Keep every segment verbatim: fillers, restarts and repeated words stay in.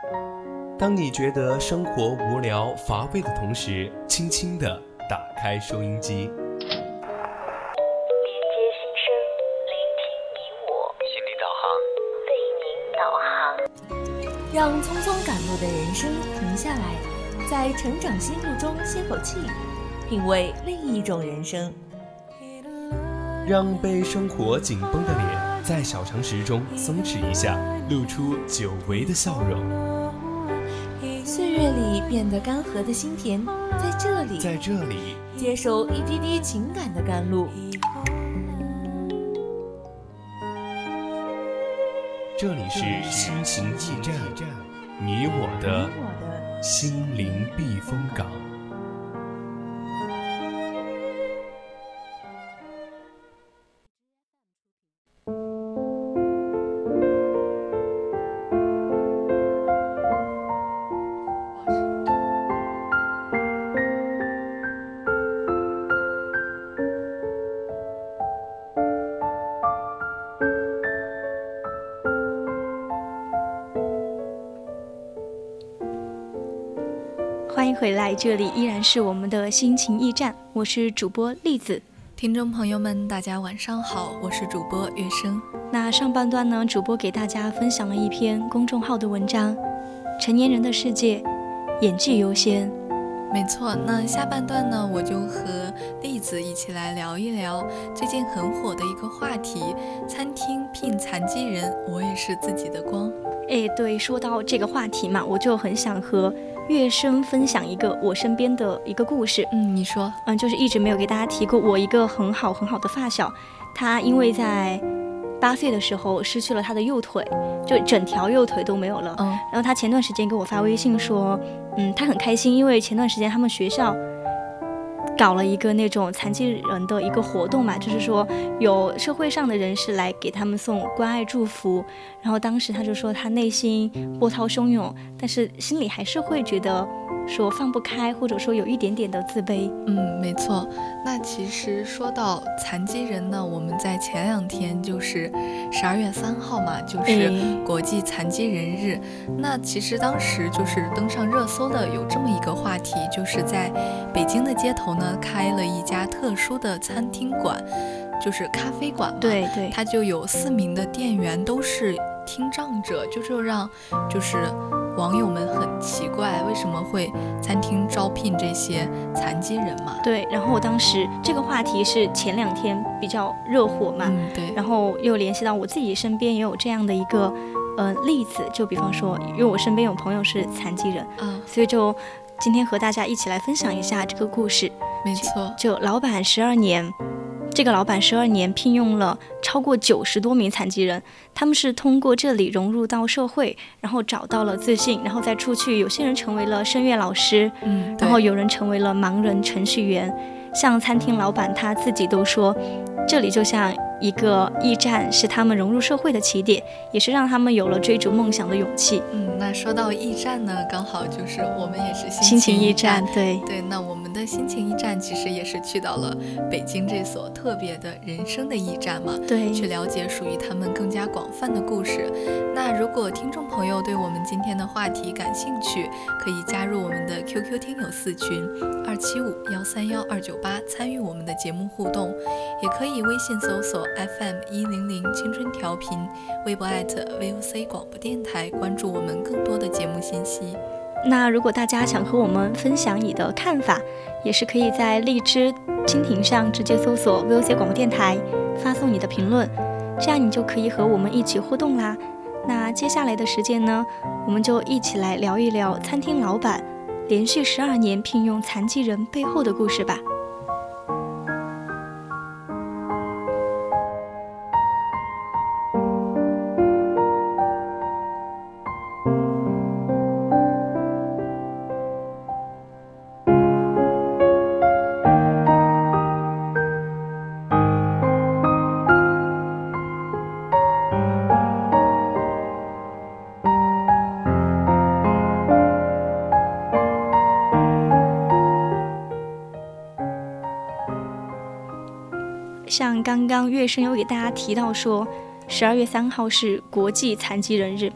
当你觉得生活无聊乏味的同时，轻轻地打开收音机， 连接心声，聆听你我， 心理导航， 为您导航， 让匆匆赶路的人生停下来，在成长心路中歇口气，品味另一种人生。 让被生活紧绷的脸在小常识中松弛一下，露出久违的笑容。 岁月里变得干涸的心田，在这里， 在这里接受一滴滴情感的甘露。 这里是心情驿站，你我的心灵避风港。 欢迎回来，这里依然是我们的心情驿站，我是主播栗子。 听众朋友们大家晚上好，我是主播月生。 那上半段呢，主播给大家分享了一篇公众号的文章，成年人的世界，演技优先。 没错，那下半段呢，我就和栗子一起来聊一聊最近很火的一个话题，餐厅聘残疾人，我也是自己的光。 哎，对，说到这个话题嘛，我就很想和月生分享一个我身边的一个故事。 嗯，你说。 嗯，就是一直没有给大家提过，我一个很好很好的发小，他因为在八岁的时候失去了他的右腿，就整条右腿都没有了。 嗯， 然后他前段时间给我发微信说，嗯，他很开心，因为前段时间他们学校搞了一个那种残疾人的一个活动嘛，就是说有社会上的人士来给他们送关爱祝福，然后当时他就说他内心波涛汹涌，但是心里还是会觉得说放不开，或者说有一点点的自卑。 嗯，没错。那其实说到残疾人呢，我们在前两天就是十二月三号嘛，就是国际残疾人日。那其实当时就是登上热搜的有这么一个话题，就是在北京的街头呢开了一家特殊的餐厅馆，就是咖啡馆嘛。 对对， 它就有四名的店员都是听障者，就就让就是网友们很奇怪，为什么会餐厅招聘这些残疾人嘛？ 对，然后我当时这个话题是前两天比较热火嘛， 嗯，对， 然后又联系到我自己身边也有这样的一个呃例子，就比方说，因为我身边有朋友是残疾人啊， 所以就今天和大家一起来分享一下这个故事。 没错， 就, 就老板十二年。这个老板十二年聘用了超过九十多名残疾人，他们是通过这里融入到社会，然后找到了自信，然后再出去。有些人成为了声乐老师， 嗯， 然后有人成为了盲人程序员。像餐厅老板他自己都说，这里就像一个驿站，是他们融入社会的起点，也是让他们有了追逐梦想的勇气。 嗯，那说到驿站呢，刚好就是我们也是心情驿站， 对对。那我们的心情驿站其实也是去到了北京这所特别的人生的驿站嘛， 对， 去了解属于他们更加广泛的故事。那如果听众朋友对我们今天的话题感兴趣，可以加入我们的 Q Q 听友四群二七五幺三幺二九八，参与我们的节目互动，也可以微信搜索 F M 一零零青春调频，微博艾特 V O C 广播电台，关注我们更多的节目信息。 那如果大家想和我们分享你的看法，也是可以在荔枝蜻蜓上直接搜索 V O C 广播电台，发送你的评论，这样你就可以和我们一起互动啦。那接下来的时间呢，我们就一起来聊一聊餐厅老板连续十二年聘用残疾人背后的故事吧。像刚刚月生有给大家提到说十二月三号是国际残疾人日嘛，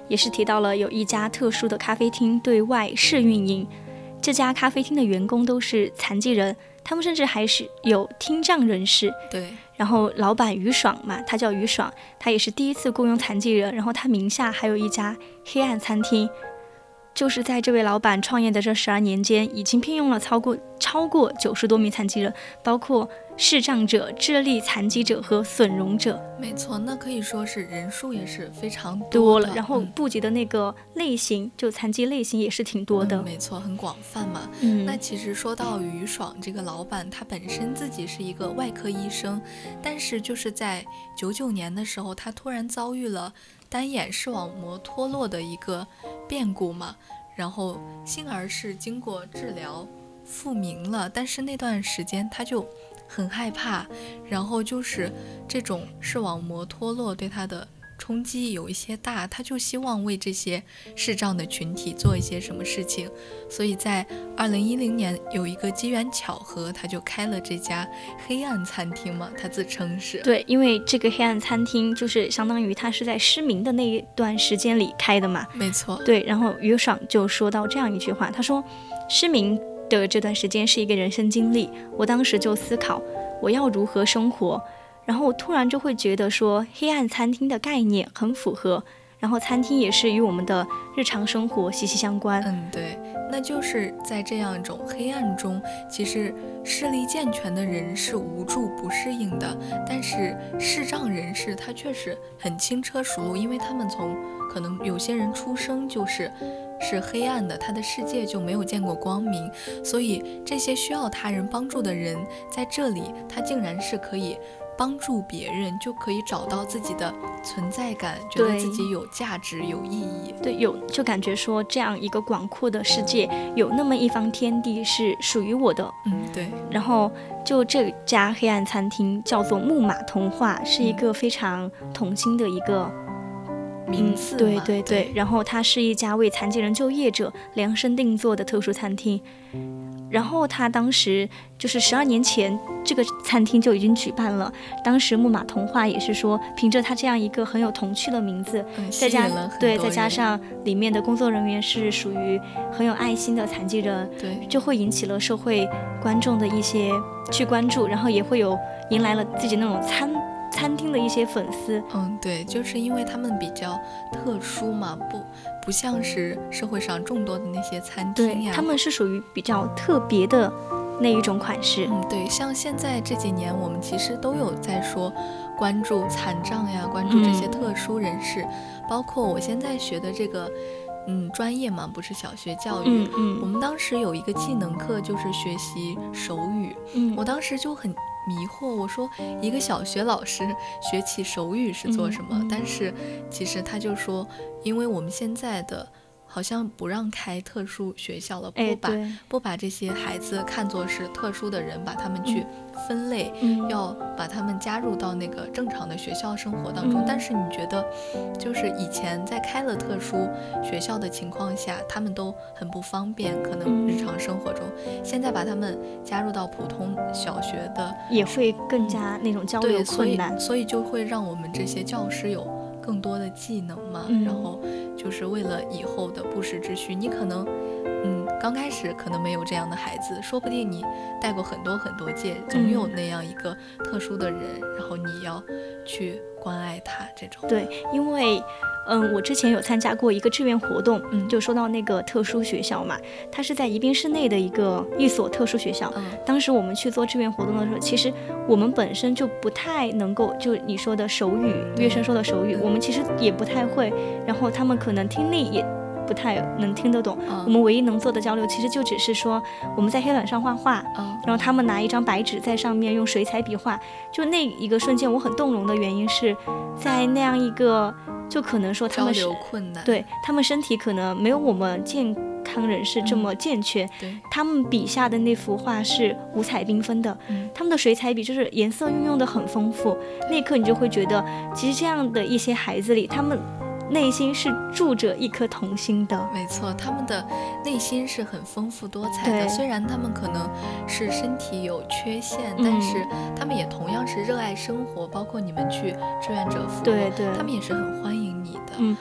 也是提到了有一家特殊的咖啡厅对外试运营，这家咖啡厅的员工都是残疾人，他们甚至还是有听障人士。 对， 然后老板于爽嘛，他叫于爽，他也是第一次雇佣残疾人，然后他名下还有一家黑暗餐厅。就是在这位老板创业的这十二年间，已经聘用了超过超过九十多名残疾人，包括视障者、智力残疾者和损容者。 没错，那可以说是人数也是非常多多了，然后布及的那个类型，嗯、就残疾类型也是挺多的。 嗯、没错，很广泛嘛。 嗯， 那其实说到于爽这个老板，他本身自己是一个外科医生，但是就是在九九年的时候，他突然遭遇了单眼视网膜脱落的一个变故嘛，然后幸而是经过治疗复明了，但是那段时间他就很害怕，然后就是这种视网膜脱落对他的冲击有一些大，他就希望为这些视障的群体做一些什么事情，所以在二零一零年有一个机缘巧合，他就开了这家黑暗餐厅嘛，他自称是。 对，因为这个黑暗餐厅就是相当于他是在失明的那一段时间里开的嘛。 没错。 对，然后于爽就说到这样一句话，他说失明的这段时间是一个人生经历，我当时就思考我要如何生活，然后我突然就会觉得说黑暗餐厅的概念很符合，然后餐厅也是与我们的日常生活息息相关。 嗯，对，那就是在这样一种黑暗中，其实视力健全的人是无助不适应的，但是视障人士他确实很轻车熟路，因为他们从可能有些人出生就是是黑暗的，他的世界就没有见过光明，所以这些需要他人帮助的人在这里，他竟然是可以帮助别人，就可以找到自己的存在感，觉得自己有价值有意义。 对，有就感觉说这样一个广阔的世界，有那么一方天地是属于我的。 嗯，对。 然后就这家黑暗餐厅叫做木马童话，是一个非常童心的一个名字、嗯、 对对 对, 对。然后它是一家为残疾人就业者量身定做的特殊餐厅。然后他当时就是十二年前，这个餐厅就已经举办了。当时木马童话也是说，凭着他这样一个很有童趣的名字， 嗯、 再加对，再加上里面的工作人员是属于很有爱心的残疾人， 对， 就会引起了社会观众的一些去关注，然后也会有迎来了自己那种餐餐厅的一些粉丝。 嗯，对，就是因为他们比较特殊嘛，不不像是社会上众多的那些餐厅呀， 对，他们是属于比较特别的那一种款式。 嗯，对，像现在这几年我们其实都有在说关注残障呀，关注这些特殊人士、嗯、包括我现在学的这个嗯，专业嘛，不是小学教育、 嗯嗯、 我们当时有一个技能课就是学习手语、嗯、我当时就很迷惑，我说一个小学老师学起手语是做什么、嗯、但是其实他就说因为我们现在的好像不让开特殊学校了，不把、 哎、 不把这些孩子看作是特殊的人，把他们去分类、 嗯、 要把他们加入到那个正常的学校生活当中、嗯、但是你觉得就是以前在开了特殊学校的情况下他们都很不方便，可能日常生活中、嗯、现在把他们加入到普通小学的也会更加那种交流困难、 嗯、所以, 所以就会让我们这些教师有更多的技能嘛、嗯、然后就是为了以后的不时之需，你可能嗯，刚开始可能没有这样的孩子，说不定你带过很多很多届，总有那样一个特殊的人、嗯、然后你要去关爱他这种。 对，因为嗯，我之前有参加过一个志愿活动，嗯，就说到那个特殊学校嘛，它是在宜宾市内的一个一所特殊学校、嗯、当时我们去做志愿活动的时候，其实我们本身就不太能够，就你说的手语，乐生说的手语、嗯、我们其实也不太会，然后他们可能听力也不太能听得懂、嗯、我们唯一能做的交流其实就只是说我们在黑板上画画、嗯、然后他们拿一张白纸在上面用水彩笔画，就那一个瞬间我很动容的原因是在那样一个就可能说他们是交流困难， 对，他们身体可能没有我们健康人士这么健全、嗯、 对， 他们笔下的那幅画是五彩缤纷的、嗯、他们的水彩笔就是颜色运用的很丰富，那一刻你就会觉得其实这样的一些孩子里，他们内心是住着一颗童心的。 没错，他们的内心是很丰富多彩的，虽然他们可能是身体有缺陷、嗯、但是他们也同样是热爱生活，包括你们去志愿者服务， 对对， 他们也是很欢迎你的。 嗯，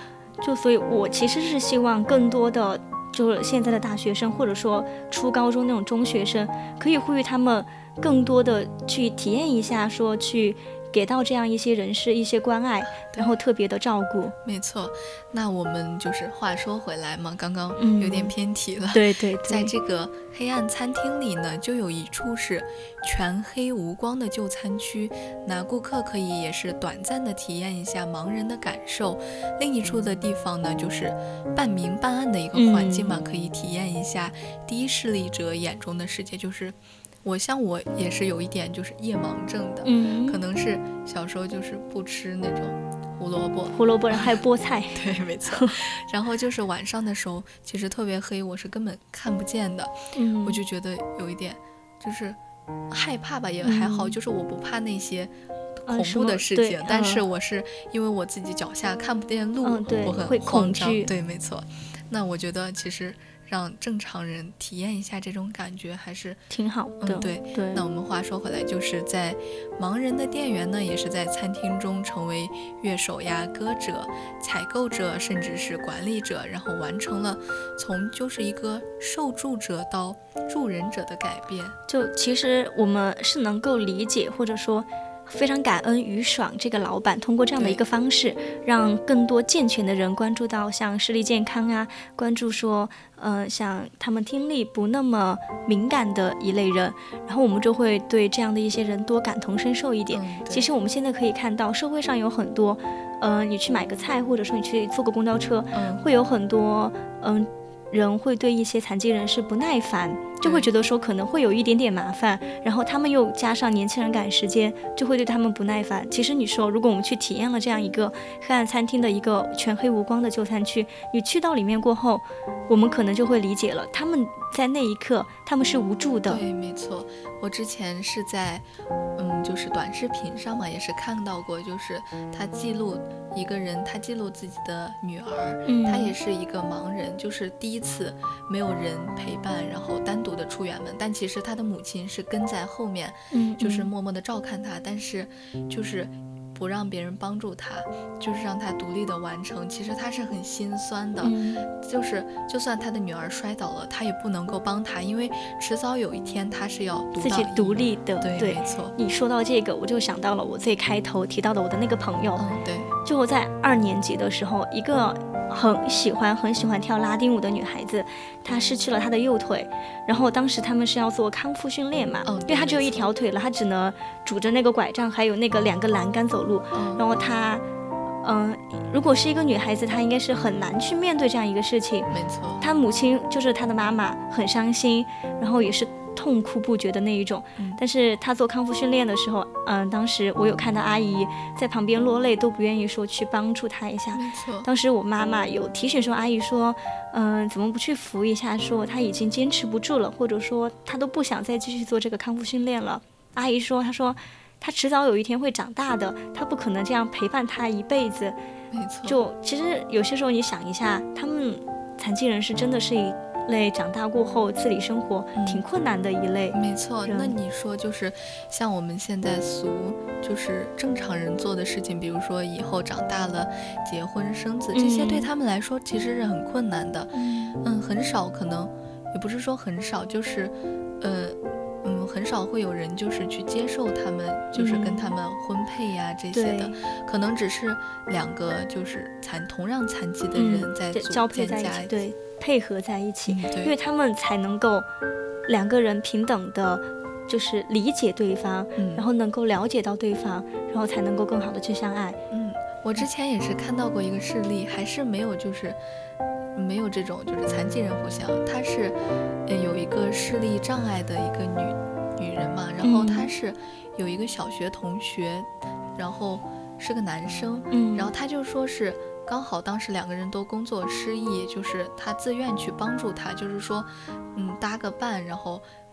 就所以我其实是希望更多的就是现在的大学生或者说初高中那种中学生，可以呼吁他们更多的去体验一下，说去给到这样一些人士一些关爱，然后特别的照顾。 没错，那我们就是话说回来嘛，刚刚有点偏题了。 嗯、对, 对对， 在这个黑暗餐厅里呢，就有一处是全黑无光的就餐区，那顾客可以也是短暂的体验一下盲人的感受。另一处的地方呢，就是半明半暗的一个环境嘛，嗯、可以体验一下低视力者眼中的世界，就是我像我也是有一点就是夜盲症的，嗯，可能是小时候就是不吃那种胡萝卜， 胡萝卜还有菠菜， 对，没错。然后就是晚上的时候，其实特别黑，我是根本看不见的，嗯，我就觉得有一点就是害怕吧，也还好，嗯、就是我不怕那些恐怖的事情，嗯、但是我是因为我自己脚下看不见路，嗯、 对， 我很会慌张， 恐惧， 对，没错。那我觉得其实让正常人体验一下这种感觉还是挺好的， 嗯，对对。 那我们话说回来，就是在盲人的店员呢，也是在餐厅中成为乐手呀、歌者、采购者，甚至是管理者，然后完成了从就是一个受助者到助人者的改变。 就其实我们是能够理解，或者说非常感恩于爽这个老板通过这样的一个方式，让更多健全的人关注到像视力健康啊，关注说呃像他们听力不那么敏感的一类人，然后我们就会对这样的一些人多感同身受一点。 嗯、 其实我们现在可以看到社会上有很多呃你去买个菜，或者说你去坐个公交车，嗯、会有很多嗯、呃人会对一些残疾人士不耐烦，就会觉得说可能会有一点点麻烦，然后他们又加上年轻人赶时间，就会对他们不耐烦。其实你说如果我们去体验了这样一个黑暗餐厅的一个全黑无光的就餐区，你去到里面过后，我们可能就会理解了他们在那一刻他们是无助的。 对，没错。我之前是在嗯就是短视频上嘛，也是看到过，就是他记录一个人，他记录自己的女儿，嗯、他也是一个盲人，就是第一次没有人陪伴，然后单独的出远门，但其实他的母亲是跟在后面，嗯、就是默默的照看他，但是就是不让别人帮助他，就是让他独立的完成。其实他是很心酸的，嗯、就是就算他的女儿摔倒了，他也不能够帮他，因为迟早有一天他是要自己独立的。 对， 对， 没错。 你说到这个，我就想到了我最开头提到的我的那个朋友， 嗯，对， 就我在二年级的时候，一个很喜欢很喜欢跳拉丁舞的女孩子，她失去了她的右腿，然后当时他们是要做康复训练嘛， 嗯、 因为她只有一条腿了，她只能拄着那个拐杖还有那个两个栏杆走路，嗯、然后她嗯、呃，如果是一个女孩子，她应该是很难去面对这样一个事情。 没错， 她母亲就是她的妈妈很伤心，然后也是痛哭不绝的那一种，嗯、但是她做康复训练的时候，嗯、呃，当时我有看到阿姨在旁边落泪，都不愿意说去帮助她一下。 没错， 当时我妈妈有提醒说，阿姨说，嗯、呃，怎么不去扶一下，说她已经坚持不住了，或者说她都不想再继续做这个康复训练了。阿姨说，她说她迟早有一天会长大的，她不可能这样陪伴她一辈子。 没错， 就其实有些时候你想一下，他们残疾人是真的是一类长大过后自理生活挺困难的一类、 嗯、没错。那你说就是像我们现在俗就是正常人做的事情，比如说以后长大了结婚生子，这些对他们来说其实是很困难的。嗯, 嗯很少，可能也不是说很少，就是呃嗯，很少会有人就是去接受他们，就是跟他们婚配呀、嗯、这些的，可能只是两个就是残同样残疾的人在组、嗯、 交配在一起，对，配合在一起、 嗯、 因为他们才能够两个人平等的就是理解对方、嗯、然后能够了解到对方，然后才能够更好的去相爱。 嗯，我之前也是看到过一个事例，还是没有就是没有这种就是残疾人互相，她是有一个视力障碍的一个女女人嘛，然后她是有一个小学同学、嗯、然后是个男生、嗯、然后他就说是刚好当时两个人都工作失意，就是他自愿去帮助他，就是说嗯搭个伴，然后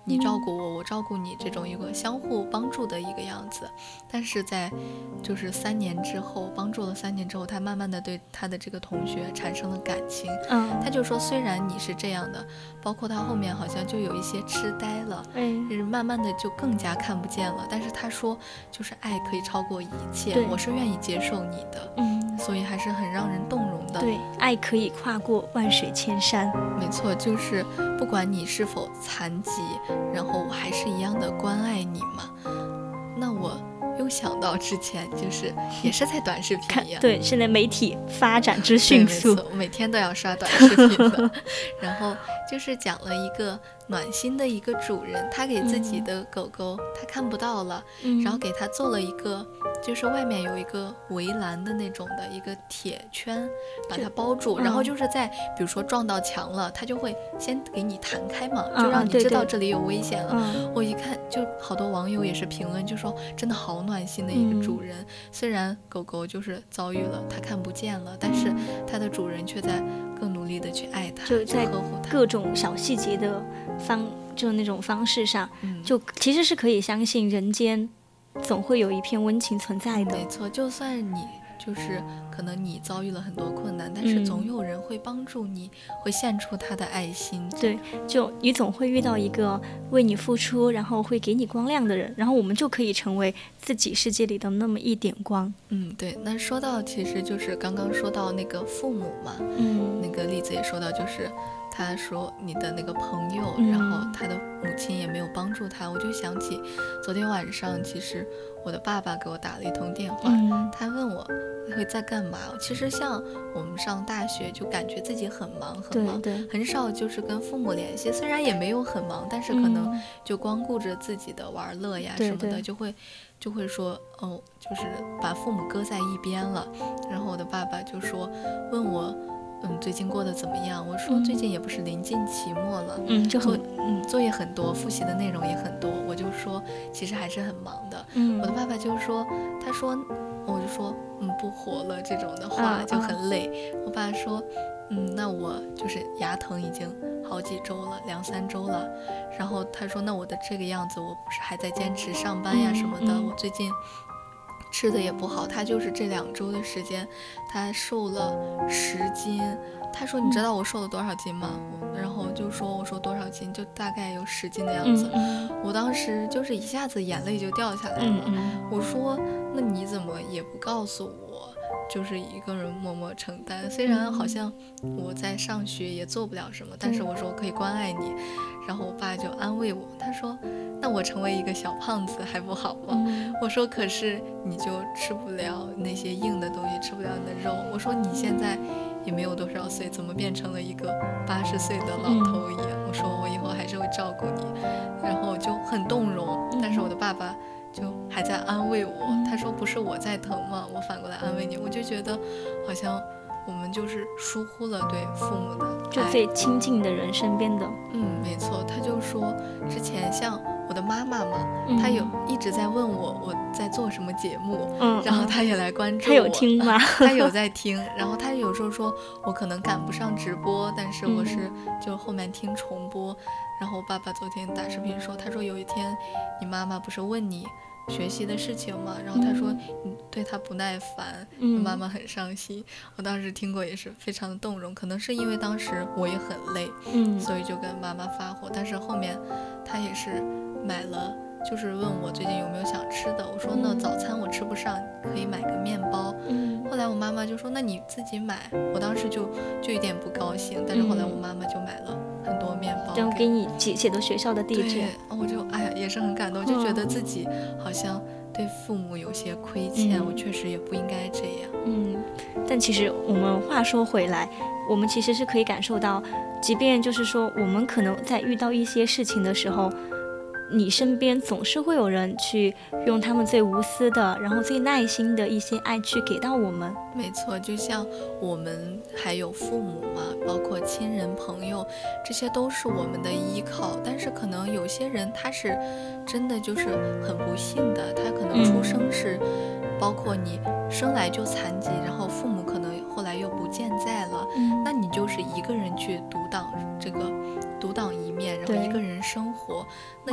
你照顾我，我照顾你，这种一个相互帮助的一个样子。但是在就是三年之后，帮助了三年之后，他慢慢的对他的这个同学产生了感情。 嗯， 他就说，虽然你是这样的，包括他后面好像就有一些痴呆了， 嗯， 就是慢慢的就更加看不见了。但是他说，就是爱可以超过一切，我是愿意接受你的。 嗯， 所以还是很让人动容的。 对，爱可以跨过万水千山。 没错，就是不管你是否残疾，然后我还是一样的关爱你嘛。那我又想到之前就是也是在短视频一样， 对，现在媒体发展之迅速， 我每天都要刷短视频的。然后就是讲了一个暖心的一个主人，他给自己的狗狗、嗯、他看不到了、嗯、然后给他做了一个就是外面有一个围栏的那种的一个铁圈把它包住、嗯、然后就是在比如说撞到墙了，他就会先给你弹开嘛、嗯、就让你知道这里有危险了、嗯、我一看就好多网友也是评论就说真的好暖心的一个主人、嗯、虽然狗狗就是遭遇了他看不见了，但是他的主人却在更努力的去爱它， 就在呵护它， 各种小细节的方就那种方式上、嗯、就其实是可以相信人间总会有一片温情存在的。 没错，就算你就是可能你遭遇了很多困难，但是总有人会帮助你、嗯、会献出他的爱心。 对，就你总会遇到一个为你付出然后会给你光亮的人，然后我们就可以成为自己世界里的那么一点光。 嗯，对。那说到其实就是刚刚说到那个父母嘛，嗯，那个例子也说到就是他说你的那个朋友、嗯、然后他的母亲也没有帮助他，我就想起昨天晚上其实我的爸爸给我打了一通电话、嗯、他问我会在干嘛。其实像我们上大学就感觉自己很忙很忙， 对对， 很少就是跟父母联系，虽然也没有很忙，但是可能就光顾着自己的玩乐呀什么的， 对对， 就会就会说哦，就是把父母搁在一边了。然后我的爸爸就说问我嗯，最近过得怎么样？我说最近也不是临近期末了， 嗯，就很嗯作业很多，复习的内容也很多，我就说其实还是很忙的。 嗯， 我的爸爸就说，他说，我就说嗯不活了这种的话、嗯、就很累、嗯。我爸说，嗯，那我就是牙疼已经好几周了，两三周了。然后他说，那我的这个样子，我不是还在坚持上班呀什么的，嗯嗯、我最近吃的也不好，他就是这两周的时间，他瘦了十斤。他说：“你知道我瘦了多少斤吗？”嗯、然后就说：“我说多少斤，就大概有十斤的样子。嗯”我当时就是一下子眼泪就掉下来了。嗯、我说：“那你怎么也不告诉我？就是一个人默默承担。虽然好像我在上学也做不了什么，但是我说我可以关爱你。”然后我爸就安慰我，他说：“那我成为一个小胖子还不好吗？”嗯、我说：“可是你就吃不了那些硬的东西，吃不了你的肉。”我说：“你现在也没有多少岁，怎么变成了一个八十岁的老头一样？”嗯、我说：“我以后还是会照顾你。”然后就很动容，但是我的爸爸就还在安慰我，他说：“不是我在疼吗？我反过来安慰你。”我就觉得好像我们就是疏忽了对父母的爱， 就最亲近的人身边的。 嗯，没错。他就说之前像我的妈妈嘛，嗯、她有一直在问我我在做什么节目，嗯，然后她也来关注我。 她有听吗？ 她有在听，然后她有时候说我可能赶不上直播，但是我是就后面听重播。嗯、然后我爸爸昨天打视频说，他说有一天你妈妈不是问你学习的事情嘛，然后他说你对他不耐烦，嗯、妈妈很伤心。我当时听过也是非常的动容，可能是因为当时我也很累，嗯，所以就跟妈妈发火。但是后面他也是买了，就是问我最近有没有想吃的，我说那早餐我吃不上，可以买个面包。嗯，后来我妈妈就说那你自己买，我当时就就有点不高兴，但是后来我妈妈就买了很多面包， 然后给你写写的学校的地址。 对，我就哎呀也是很感动，就觉得自己好像对父母有些亏欠，嗯、我确实也不应该这样。 嗯，但其实我们话说回来，我们其实是可以感受到，即便就是说我们可能在遇到一些事情的时候，你身边总是会有人去用他们最无私的，然后最耐心的一些爱去给到我们。 没错，就像我们还有父母嘛，包括亲人朋友，这些都是我们的依靠。但是可能有些人他是真的就是很不幸的，他可能出生是、嗯、包括你生来就残疾，然后父母可能后来又不健在了、嗯、那你就是一个人去独挡这个独挡一面，然后一个人生活。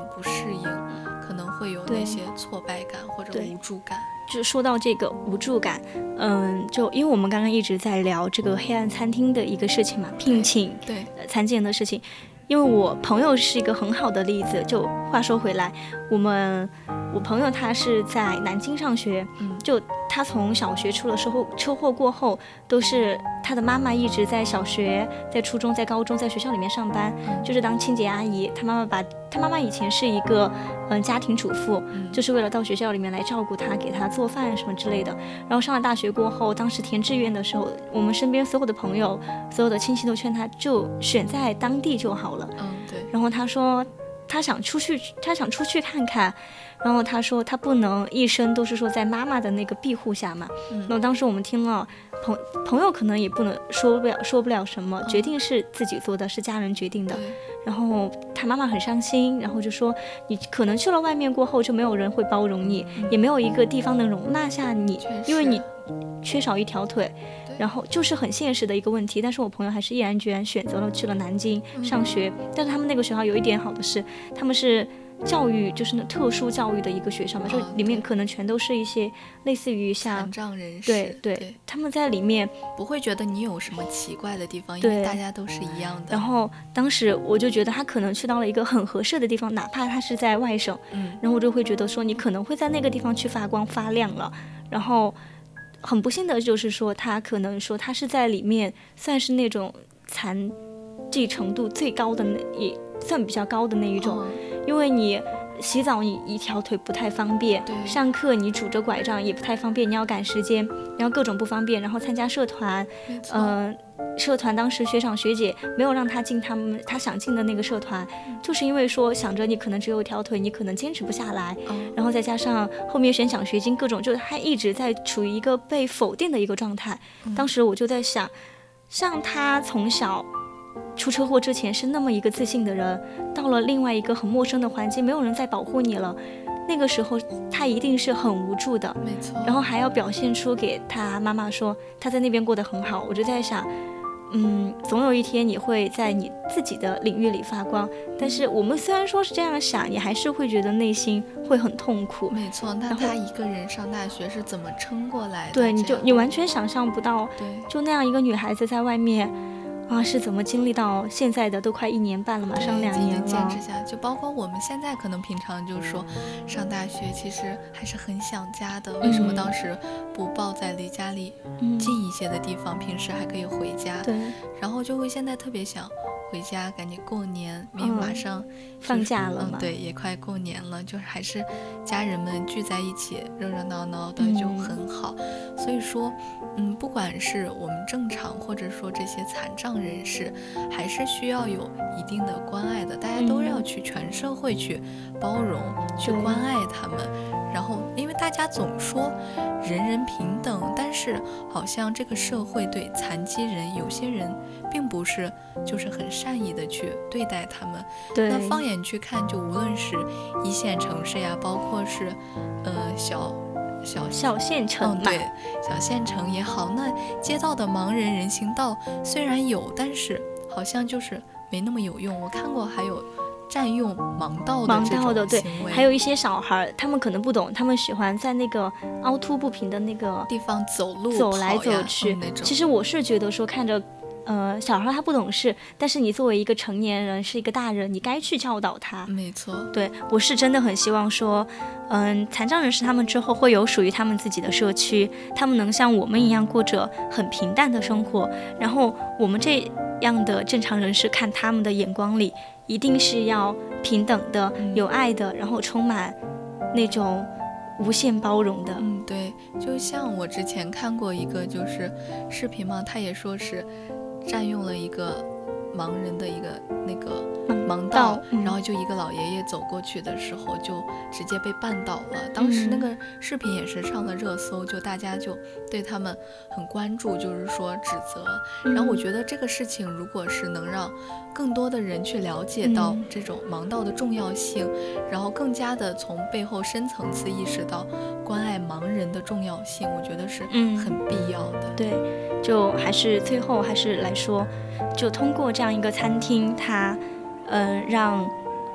不适应，可能会有那些挫败感或者无助感。 就说到这个无助感，嗯，就因为我们刚刚一直在聊这个黑暗餐厅的一个事情嘛，聘请对残疾人的事情。因为我朋友是一个很好的例子。就话说回来，我们我朋友他是在南京上学， 嗯， 就他从小学出了车祸车祸过后，都是他的妈妈一直在小学、在初中、在高中，在学校里面上班， 嗯、 就是当清洁阿姨。他妈妈把他妈妈以前是一个嗯家庭主妇， 嗯， 就是为了到学校里面来照顾他，给他做饭什么之类的。然后上了大学过后，当时填志愿的时候，我们身边所有的朋友、所有的亲戚都劝他，就选在当地就好了。 嗯，对。 然后他说他想出去，他想出去看看。然后他说他不能一生都是说在妈妈的那个庇护下嘛。 嗯， 然后当时我们听了，朋朋友可能也不能说不了说不了什么， 嗯， 决定是自己做的，是家人决定的。 对。 然后他妈妈很伤心，然后就说你可能去了外面过后就没有人会包容你， 嗯， 也没有一个地方能容纳下你，因为你缺少一条腿。然后就是很现实的一个问题，但是我朋友还是毅然决然选择了去了南京上学。嗯，但是他们那个学校有一点好的是，他们是教育就是那特殊教育的一个学校嘛，哦，就里面可能全都是一些类似于像残障人士， 对 对, 对，他们在里面不会觉得你有什么奇怪的地方，因为大家都是一样的。 然后当时我就觉得他可能去到了一个很合适的地方，哪怕他是在外省， 嗯， 然后我就会觉得说你可能会在那个地方去发光发亮了。然后很不幸的就是说他可能说他是在里面算是那种残疾程度最高的那也算比较高的那一种，哦，因为你洗澡你一条腿不太方便，上课你拄着拐杖也不太方便，你要赶时间，然后各种不方便。然后参加社团，嗯、呃，社团当时学长学姐没有让他进他们他想进的那个社团，嗯，就是因为说想着你可能只有一条腿，你可能坚持不下来，嗯，然后再加上后面选奖学金各种，就他一直在处于一个被否定的一个状态。嗯，当时我就在想，像他从小出车祸之前是那么一个自信的人，到了另外一个很陌生的环境，没有人在保护你了，那个时候他一定是很无助的， 没错。 然后还要表现出给他妈妈说他在那边过得很好。我就在想，嗯，总有一天你会在你自己的领域里发光，但是我们虽然说是这样想，你还是会觉得内心会很痛苦。 没错，那他一个人上大学是怎么撑过来的？ 对，你就你完全想象不到， 对， 就那样一个女孩子在外面啊，是怎么经历到现在的？都快一年半了，马上两年了。 坚持下，就包括我们现在可能平常就说上大学，其实还是很想家的。为什么当时不报在离家里近一些的地方，嗯，平时还可以回家？ 对， 然后就会现在特别想回家，赶紧过年，因为马上， 嗯，放假了嘛， 嗯。对，也快过年了，就是还是家人们聚在一起，热热闹闹的就很好。嗯，所以说，嗯，不管是我们正常，或者说这些残障人士，还是需要有一定的关爱的。大家都要去全社会去包容，嗯，去关爱他们。然后，因为大家总说人人平等，但是好像这个社会对残疾人，有些人并不是就是很善意的去对待他们。 对， 那放眼去看，就无论是一线城市呀，包括是呃小小小县城， 嗯，对，小县城也好，那街道的盲人人行道虽然有，但是好像就是没那么有用。我看过还有占用盲道的这种对行为， 还有一些小孩，他们可能不懂，他们喜欢在那个凹凸不平的那个地方走路走来走去， 嗯，那种。 其实我是觉得说看着呃，小孩他不懂事，但是你作为一个成年人，是一个大人，你该去教导他。 没错， 对，我是真的很希望说，嗯，残障人士他们之后会有属于他们自己的社区，他们能像我们一样过着很平淡的生活，然后我们这样的正常人士看他们的眼光里，一定是要平等的、 嗯、 有爱的，然后充满那种无限包容的。 嗯，对，就像我之前看过一个就是视频嘛，他也说是占用了一个盲人的一个那个盲道， 嗯、 然后就一个老爷爷走过去的时候就直接被绊倒了。当时那个视频也是上了热搜，就大家就对他们很关注，就是说指责。然后我觉得这个事情如果是能让更多的人去了解到这种盲道的重要性，嗯、然后更加的从背后深层次意识到关爱盲人的重要性，我觉得是很必要的。 嗯、对，就还是最后还是来说，就通过这样一个餐厅，它呃让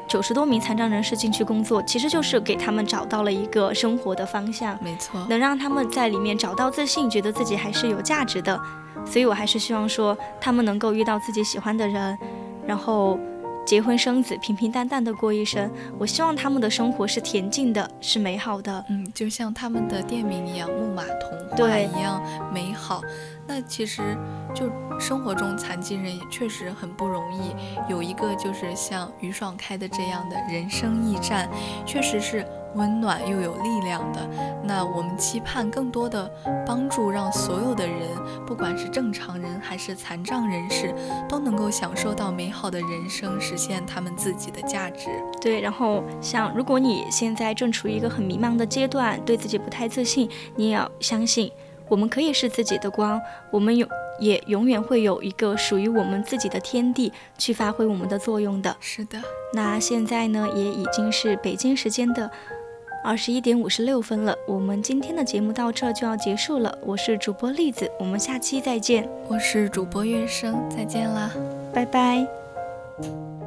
九十多名残障人士进去工作，其实就是给他们找到了一个生活的方向， 没错， 能让他们在里面找到自信，觉得自己还是有价值的。所以我还是希望说他们能够遇到自己喜欢的人，然后结婚生子，平平淡淡的过一生。我希望他们的生活是恬静的，是美好的。 嗯，就像他们的店名一样，木马童话对一样美好。那其实就生活中残疾人也确实很不容易，有一个就是像于爽开的这样的人生驿站，确实是温暖又有力量的。那我们期盼更多的帮助，让所有的人，不管是正常人还是残障人士，都能够享受到美好的人生，实现他们自己的价值。 对，然后像如果你现在正处于一个很迷茫的阶段，对自己不太自信，你也要相信我们可以是自己的光，我们有也永远会有一个属于我们自己的天地去发挥我们的作用的。 是的， 那现在呢，也已经是北京时间的二十一点五十六分了，我们今天的节目到这就要结束了。我是主播栗子，我们下期再见。 我是主播月生，再见啦， 拜拜。